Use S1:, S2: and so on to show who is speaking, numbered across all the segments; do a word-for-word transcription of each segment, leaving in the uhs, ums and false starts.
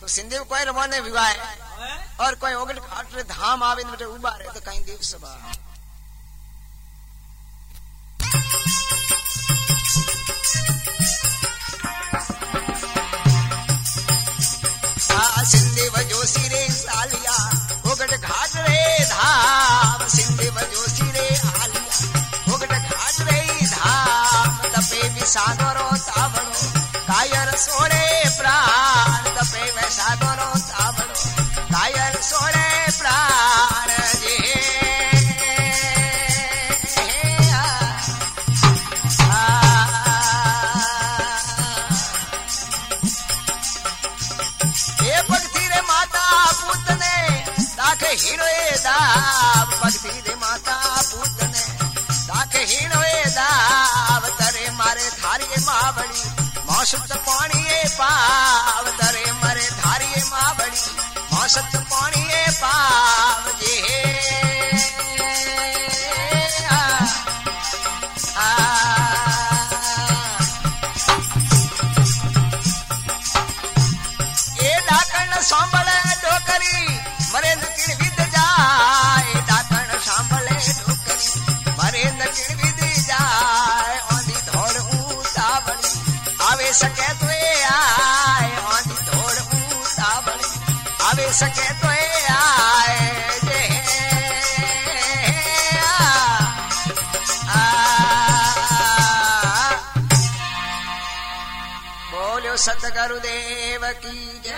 S1: तो सिंधी को कोई रवाने विवाह और कोई ओगट घाट रे धाम आवे बेटे उबा रहे तो कहीं देव सभा आ सिंधी वजोसी रे सालिया ओगट घाट रे धाम सिंधी वजोसी रे आलिया ओगट घाट रे धाम तपे विसागरो तावड़ो कायर सोड़े प्राण तपे वैसागरो तावड़ो कायर सोड़े प्राण जे ए भक्ति रे माता पूत ने ताके हिरोए दाव भक्ति रे माता पूत ने ताके हिरोए दाव तरे मारे थारी मावड़ी मौसत पानी पाव तरे मरे धारी मावड़ी मौसत पानी पाव जे आ, आ, ए डाकण सांभळे डोकरी मरेंद्र किण विद जाए डाकण सांभळे डोकरी मरेंद्र किण विद जाए ओंधी धोड़ उतावड़ी आवे सके तो आए आंधी धोड़ उतावड़ी आवे सके तो आए जे आ, बोलो सतगुरुदेव की जय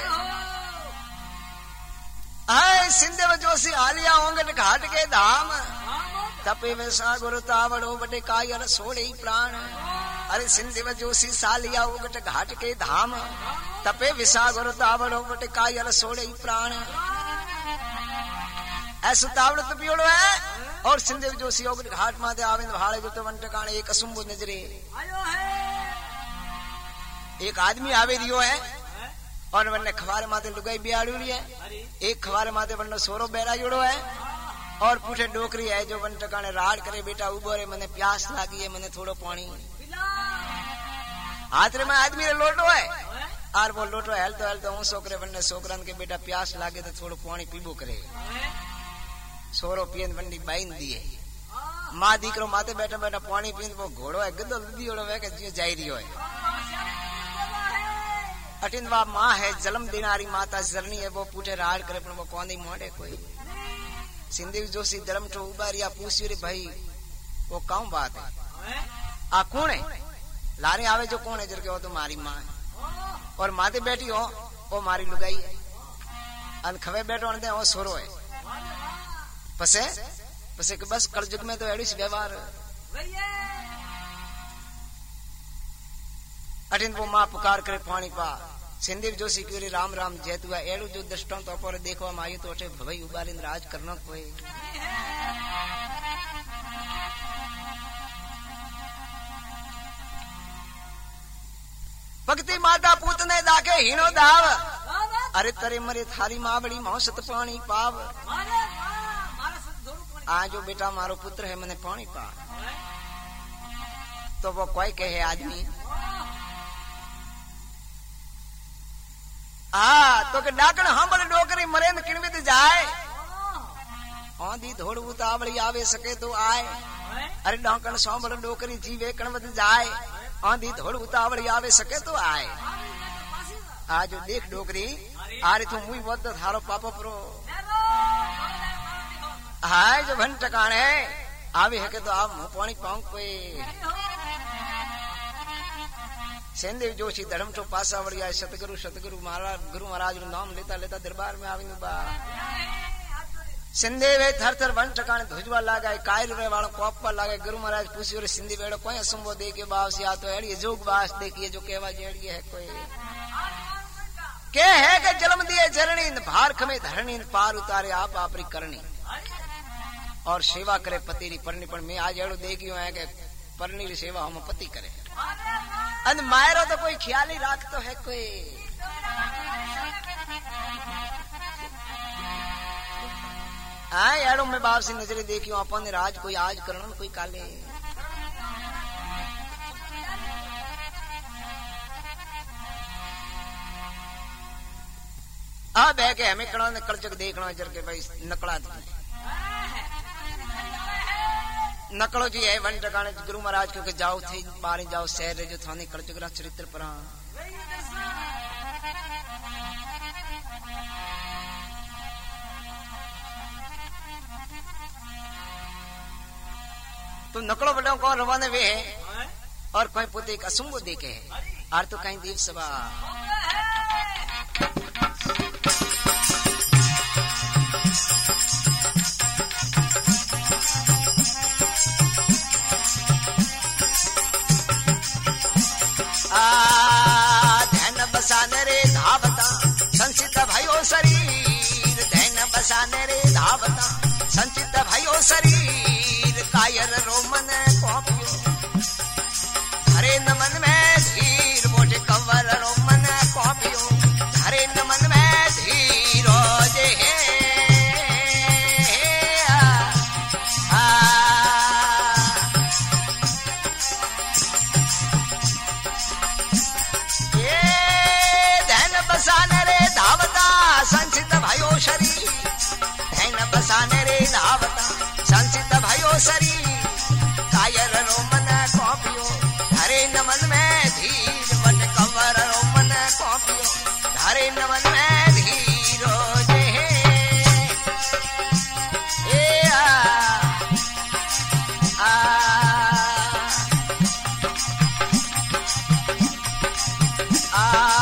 S1: आए सिंधव जोशी आलिया ओंगट घाट के धाम तपे में सागुरु तावड़ो बटे कायर सोड़े प्राण अरे सिंधव जोशी सालिया उगट घाट के धाम तपे विसागर तावड़ो बटे कायल सोड़े प्राण ऐसो तावड़ तो पियोड़ो है और सिंधव जोशी उगट घाट माते आविंद भाड़े गुत वंट काने एक असुंबु नजरे एक आदमी आवे रियो है और वन्ने खवारे माते लुगाई बियाड़ू रही है एक खवारे माते वन्ने सोरो बैरा जोड़ो है और पूछे डोकरी है जो वंट काने राड करे बेटा उबो रे मने प्यास लागी है मने थोड़ो पानी हाथ में आदमी रे लोटो है और वो लोटो हेलतो हेलतो हूँ सोकरे बन्ने सोकरन के बेटा प्यास लागे तो थोड़ो पानी पीबो करे सोरो पियन बंडी बाइन दिए माँ दीकरो माते बैठा बैठा पानी पीन वो घोड़ो है गदो लदी ओड़ो है के जाई रियो है अटिन वा माँ है जन्म देनारी माता जरनी है वो पूछे राड करे पण वो कोंदी मोड़े कोई सिंधी जोशी धर्म तो उबारिया पूछियो रे भाई वो कौन बात है आ कौन है लारे आवे जो कौन है जर के हो तो मारी माँ है और माते बैठी हो वो मारी लुगाई है अन खवे बैठो दे वो सोरो है पसे पसे के बस कलजुग में तो एड़ी व्यवहार अटिन वो माँ पुकार करे पानी पा सिंधी जोशी क्यों राम राम जैतु है एड़ू जो दृष्टांत तो पर देखो हम आयु तो अटे भाई उबारिंद राज करना कोई भक्ति माता पूत ने दाके हीनो दाव अरे तरे मरे थारी मावड़ी मौसत पानी पाव आजो बेटा मारो पुत्र है मने पानी पा तो वो कोई कहे आदमी हाँ तो के डाकण हांबल डोकरी मरेंद किणवित जाए आंधी धोड़ उतावड़ी आवे सके तो आए अरे डाकण सांबल डोकरी जीवे कणवत जाए आंधी धोड़ उतावड़ी आवे सके तो आए आज देख डोकरी आरे तू मुई वद थारो पापा प्रो हाय जो भन टकाणे आवे है के तो आप मुंह पानी पाऊं कोई सेंदेव जोशी धर्म तो पासा वड़िया सतगुरु सतगुरु महाराज गुरु महाराज नु नाम लेता लेता दरबार में आवी बा सिंधे वे थर थर वन टकाने धुजवा लागे कायल रे वालो कोपा लागे गुरु महाराज पूछियो रे सिंधी बेड़ो कोई असंभव दे के बास या तो एड़ी जोग बास देखिए जो केवा जेड़ी है कोई के है के जन्म दिए जरणी भार खमे धरणी पार उतारे आप आपरी करनी और सेवा करे पति री परनी पर मैं आज एड़ो देखियो है के परनी री सेवा हम पति करे अन मायरो तो कोई ख्याल ही रखतो है कोई हाँ यारो मैं बाप से नजरे देखियो अपन राज कोई आज करण कोई काले आ बह के हमें कणा ने कलचक देखना जर के भाई नकला नकलो जी है वन टकाने गुरु महाराज क्योंकि जाओ थे बारी जाओ शहर जो थाने कलचक रा चरित्र पर तो नकलो बड़ों को रवाने वे है और कोई पुते एक असुंबो देखे है आर तो कहीं देव सभा ध्यान बसाने रे धावता संचित भयो शरीर ध्यान बसाने रे धावता संचित भयो शरीर कायर रोमन कॉपियो हरे नमन में धीर मोटे कवर रोमन कॉपियो हरे नमन में धीर जे बसाने रे धावता संचित भयो शरीर धैन बसाने रे धावता संचित भयो शरीर कायर रोमन कॉपियो हरे नमन में धीर वट कंवर रोमन कॉपियो हरे नमन में धीर जे ए आ आ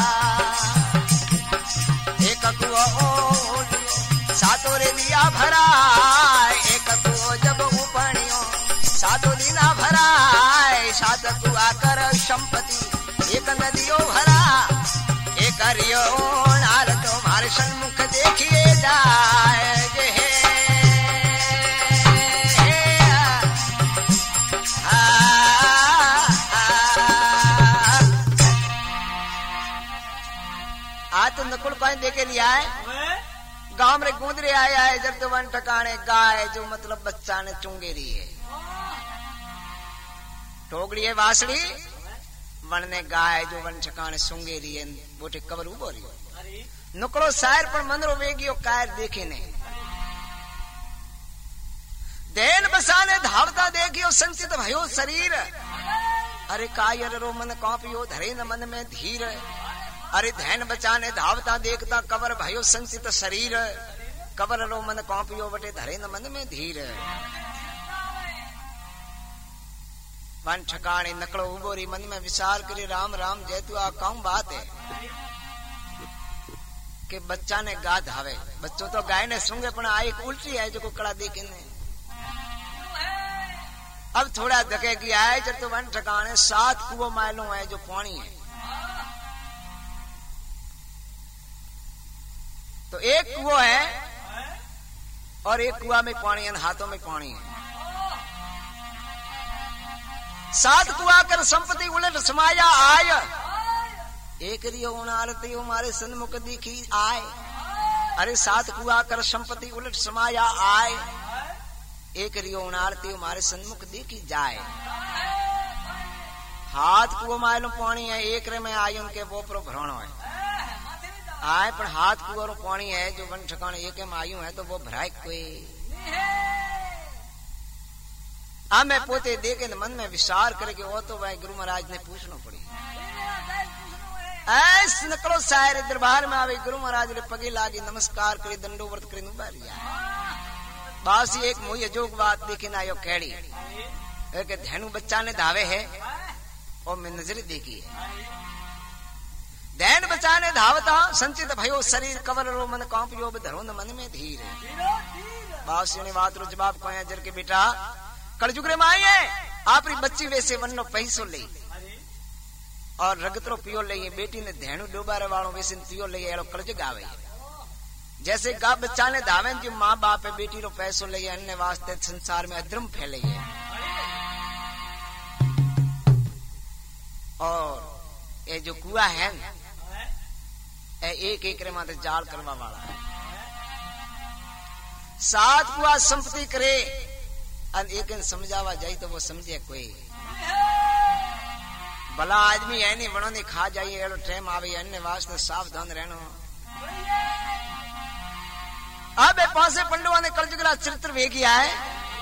S1: सातो रे दिया भरा एक कुओ जब उपणियो सातो दीना भरा सात कुआ कर संपत्ति एक नदियो भरा एक हरियो नार तुम्हारे सन्मुख देखिए जाए गे आज तो नकुल पानी देके लिया है गांव में गुंदरे आया है जब तो वन टकाने गाय जो मतलब बच्चा ने चुंगेरी है टोगड़ी है वासड़ी वन ने गाय जो वन टकाने सुंगेरी है बोटे कवर उबो रही नुकड़ो शायर पर मंदरो वेगियो कायर देखे ने देन बसाने धावता देखियो संचित भयो शरीर अरे कायर रो मन कॉपियो धरे न मन में धीर अरे ध्यान बचाने धावता देखता कवर भयो संचित शरीर कवर रो मन कॉपियो बटे धरे न मन में धीर वन ठकाने नकड़ो उबोरी मन में विचार करे राम राम जैतु आ कौन बात है कि बच्चा ने गा धावे बच्चों तो गाय ने सुंगे पण आ एक उल्टी है जो को कड़ा देखे ने अब थोड़ा धके गया है जब तो वन ठकाने सात कुओं मालूम है जो पानी है तो एक कुआं है और एक कुआं में पानी है हाथों में पानी है सात कुआं कर संपत्ति उलट समाया आय एक रियो उनारती हमारे सन्मुख दिखी आय अरे सात कुआं कर संपत्ति उलट समाया आय एक रियो उनारती हमारे सन्मुख दिखी जाए हाथ कुओं मालूम पानी है एक रे में आय उनके वो पर भ्रमण है आए पर हाथ कुआं पानी है जो वन ठिकाने एक में आयु है तो वो भराए कोई आ मैं पोते देखे न मन में विचार करे कि वो तो भाई गुरु महाराज ने पूछना पड़ी ऐस नकलो शायर दरबार में आवे गुरु महाराज ने पगे लागी नमस्कार करे दंडोवत करे नुबारिया बासी एक मुझे जोग बात देखे ना यो कैड़ी एक धनु बच्चा ने धावे है और मैं नजर देखी है दैन बचाने धावता संचित भयो शरीर कवर रो मन कॉम्पियो धरो न मन में धीर बासी ने बात रो जवाब कोया जर के बेटा कलजुग रे माई है आपरी बच्ची वैसे वन्नो पैसो ले और रगतरो पियो ले बेटी ने धेणु डोबारे वालों वैसे पियो ले एड़ो कलजुग आवे जैसे गा बच्चा ने धावे जो माँ बाप है बेटी रो पैसो ले अन्य वास्ते संसार में अधर्म फैले है और ये जो कुआ है एक एक रे माते जाल करवा वाला है सात कुआ संपत्ति करे और एक दिन समझावा जाए तो वो समझे कोई भला आदमी है नहीं बनो नहीं खा जाइए एड़ो टाइम आवे अन्य वास्ते सावधान रहनो अब पासे पंडवा ने कलजुग रा चरित्र वे किया है।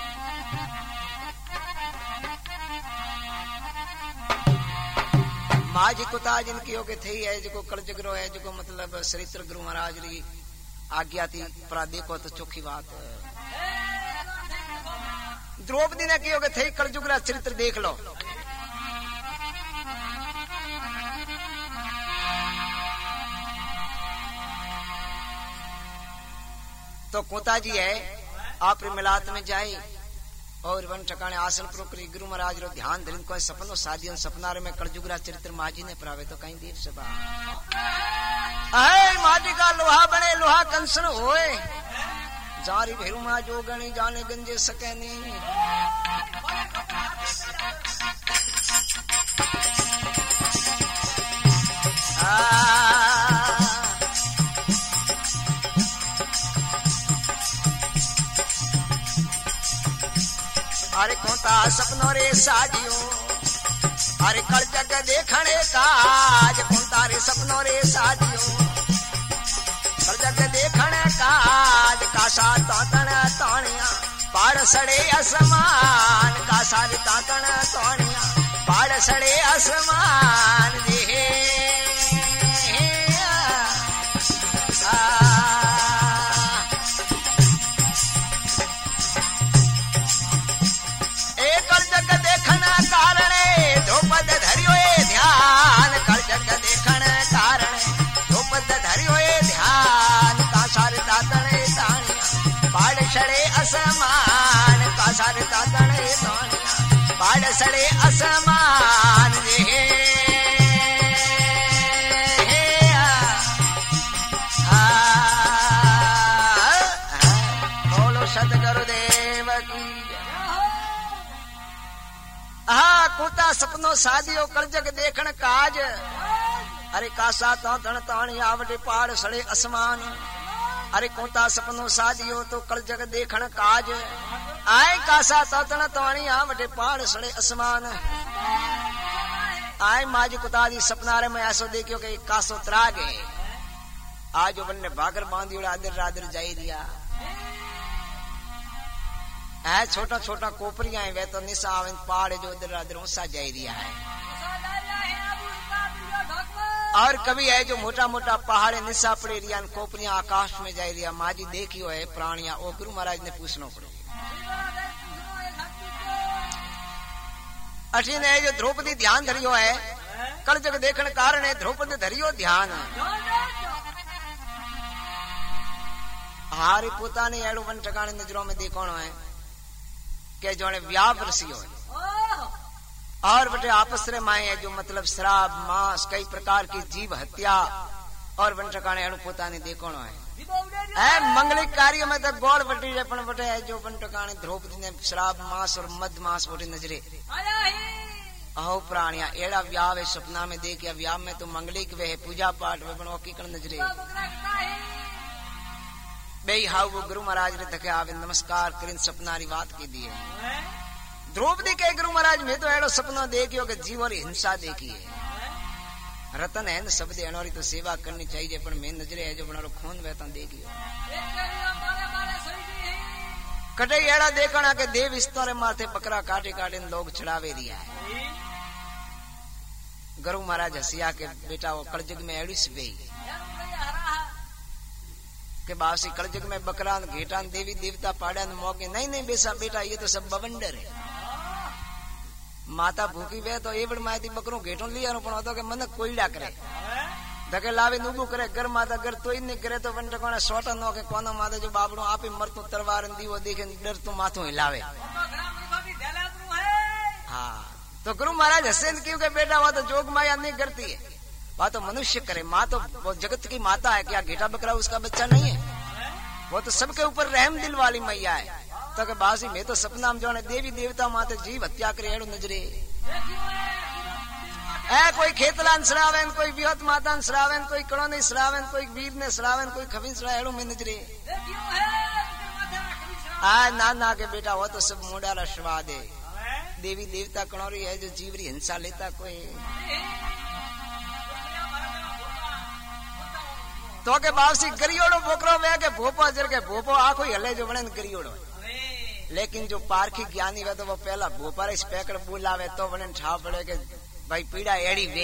S1: माँ जी को ताज इनकी हो के थी है जो कलजुग रो है जो मतलब चरित्र गुरु महाराज री आज्ञा थी पर देखो तो चोखी बात द्रौपदी ने की हो के थे कलजुग रा चरित्र देख लो। तो कोता जी है आप मिलात में जाए और वन ठिकाने आसन प्रोकरी गुरु महाराज रो ध्यान धरिन कोई सपनो सादियन सपना रे में कलजुगरा चरित्र माजी ने प्रावे तो कहीं देर सभा आए माटी का लोहा बने लोहा कंसन होए जारी भेरू मा जो गणी जाने गंजे सके नहीं। अरे कोता सपनों रे साजियो अरे कल जग देखने काज कोता रे सपनों रे साजियो कल जग देखने काज कासा तातन तानिया पाड़ सड़े असमान कासा रे तातन तानिया पाड़ सड़े असमान रे द्रौपद धरियो ध्यान कर जग देखण कारण द्रौपद धरियो ध्यान का सारे तातणे तानिया पाड़ सड़े असमान का सारे तातणे तानिया पाड़ सड़े असमान रे बोलो सतगुरुदेव की। हा कोता सपनो सादियो कलजग देखण काज अरे कासा तो तण ताणी आवटे पाड़ सड़े असमान अरे कोता सपनो सादियो तो कलजग देखण काज आए कासा तो तण ताणी आवटे पाड़ सड़े असमान आए माज कुता दी सपना रे में ऐसो देखियो के कासो त्राग है आज बन्ने भागर बांधी आदर रादर जाई दिया है छोटा छोटा कोपरिया है वे तो निशा पहाड़ जो इधर उधर सा जाई दिया है और कभी है जो मोटा मोटा पहाड़े निशा पड़े रिया कोपरिया आकाश में जाई रिया माजी देखियो है प्राणिया ओ गुरु महाराज ने पूछना पड़े अठीन है जो द्रौपदी ध्यान धरियो है कल जग देखने कारण है द्रौपदी धरियो ध्यान हारे पोता ने एड़ो वन ठिकाने नजरों में देखो है के जोने व्याप रसियो और बटे आपस रे माए है जो मतलब शराब मांस कई प्रकार की जीव हत्या और वन ठिकाने एड़ो पोता ने देखो है है मंगलिक कार्य में तो गोड़ बटी रे पण बटे है जो वन ठिकाने द्रौपदी ने शराब मांस और मद मांस बटे नजरे अहो प्राणिया एड़ा व्याव है सपना में देखिया व्याव में तो मंगलिक वे है पूजा पाठ वे पण ओकी कण नजरे बे हाउ वो गुरु महाराज ने तके आवे नमस्कार करिन सपना री बात की दिए द्रौपदी के गुरु महाराज में तो एड़ो सपना देखियो कि जीव और हिंसा देखी है रतन है न सब दे अनोरी तो सेवा करनी चाहिए पर मैं नजरे है जो बनारो खून बहता देखियो कटे एड़ा देखना के देव स्तोरे माथे बकरा काटे काटे लोग चढ़ावे रिया है गुरु महाराज हसिया के बेटा वो कलजुग में एड़ी से के बासी कलजुग में बकरान घेटान देवी देवता पाड़ान मौके नहीं नहीं बेसा बेटा ये तो सब बवंडर है माता भूखी वे तो एवड़ मायती बकरो घेटो लिया नो पण तो के मन कोईड़ा करे धके लावे नुबू करे घर माता घर तोई नहीं करे तो वन टकोना सोटा नो के कोना माता जो बाबड़ो आपे मरतो तलवार दीवो देखे डर तो माथो हिलावे हां तो गुरु महाराज हसन क्यों के बेटा वो तो जोग माया नहीं करती है वह तो मनुष्य करे माँ तो वो जगत की माता है क्या घेटा बकरा उसका बच्चा नहीं है वो तो सबके ऊपर रहम दिल वाली मैया है तो के बासी में तो सपना में जो देवी देवता माते जीव हत्या करे एड़ो नजरे है कोई खेतलान सरावेन कोई विहत मातान सरावेन कोई कड़ोनी सरावेन कोई वीर ने सरावेन कोई खबीन सरा एड़ो में नजरे आ ना ना के बेटा वो तो सब मोडाला स्वाद है देवी देवता कणोरी है जो जीवरी हिंसा लेता कोई तो के बावसी गरियोड़ो बोकरो वे के भोपो जर के भोपो आखो हले जो बने गरियोड़ो। लेकिन जो पारखी ज्ञानी वे तो वो पहला भोपारे स्पेकर बुलावे तो बने ठा पड़े के भाई पीड़ा एड़ी वे।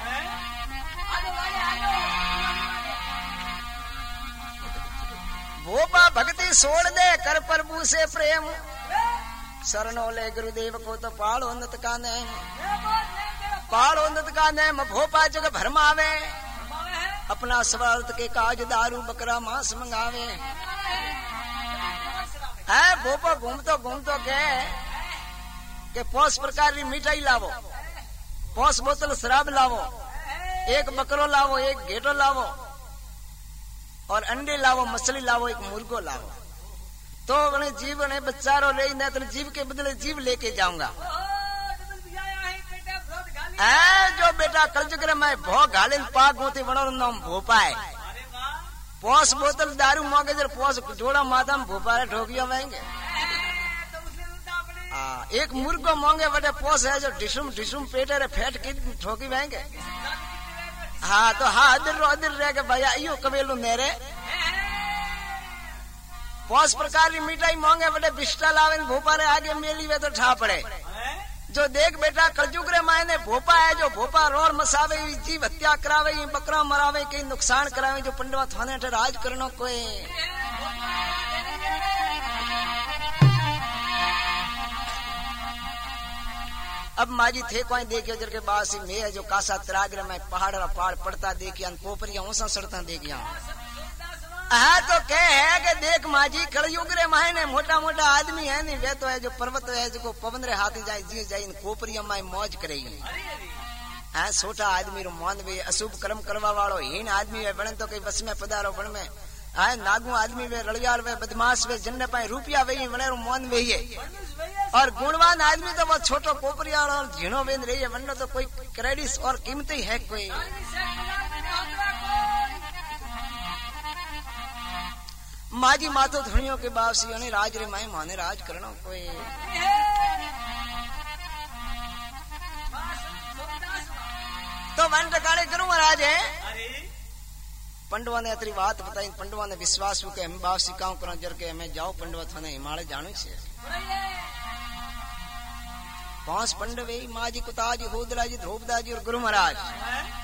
S1: भोपा भक्ति छोड़ दे कर प्रभु से प्रेम शरणो ले गुरुदेव को तो पाल उन्नत का नेम पाल उन्नत का नेम भोपा जग भरमावे अपना स्वार्थ के काज दारू बकरा मांस मंगावे। है भोपा घूमतो घूमतो के के पांच प्रकार की मिठाई लावो पांच बोतल शराब लावो एक बकरो लावो एक घेटो लावो और अंडे लावो मछली लावो एक मुर्गो लावो तो बने जीव ने बच्चारो ले न तो जीव के बदले जीव लेके जाऊंगा। ऐ जो बेटा कलजुग में भो घालिन पाक होती बनो नाम भोपाए पांच बोतल दारू मांगे जर पांच जोड़ा माता में भोपाए ठोकिया मांगे। हाँ एक मुर्गो मांगे बटे पोस है जो डिशुम डिशुम पेटे रे फेट की ठोकी मांगे। हाँ तो हाँ अदर रो अदर रह के भैया यो कबेलू मेरे पांच प्रकार की मिठाई मांगे बटे बिस्टा लावे भोपारे आगे मेली वे तो ठा पड़े। जो देख बेटा कलजुग रे मायने भोपा है जो भोपा रोड मसावे जीव हत्या करावे बकरा मरावे कई नुकसान करावे जो पंडवा थाने ठे राज करनो कोई। अब माजी थे कोई देखियो जर के बासी में जो कासा तरागरे में पहाड़ पहाड़ पड़ता देखिया पोपरिया ऊसा सड़ता देखिया। हाँ तो कह है कि देख माजी कलयुग रे मायने मोटा मोटा आदमी है नहीं वे तो है जो पर्वत है जो पवन रे हाथ जाए जी जाए पोपरिया में मौज करेगी। हाँ छोटा आदमी रो मान वे अशुभ कर्म करवा वालो हीन आदमी वे बने तो कई बस में पधारो बन में हाँ नागू आदमी वे रड़ियार वे बदमाश वे जन्ने पाए रुपया वे बने रो मान वे और गुणवान आदमी तो वो छोटो पोपरिया और झीणो वेद रही है वरना तो कोई क्रेडिट और कीमती है कोई। माजी मातो धुनियों के बावसी ने राज रे माए माने राज करना कोई। तो वन टकाने करूं महाराज है पंडवा ने अतरी बात बताई पंडवा ने विश्वास हुआ कि हम बावसी काम करो जर के हमें जाओ पंडवा थाने हिमालय जानो छे। पांच पंडवे माजी कुताजी होदराजी ध्रुवदाजी और गुरु महाराज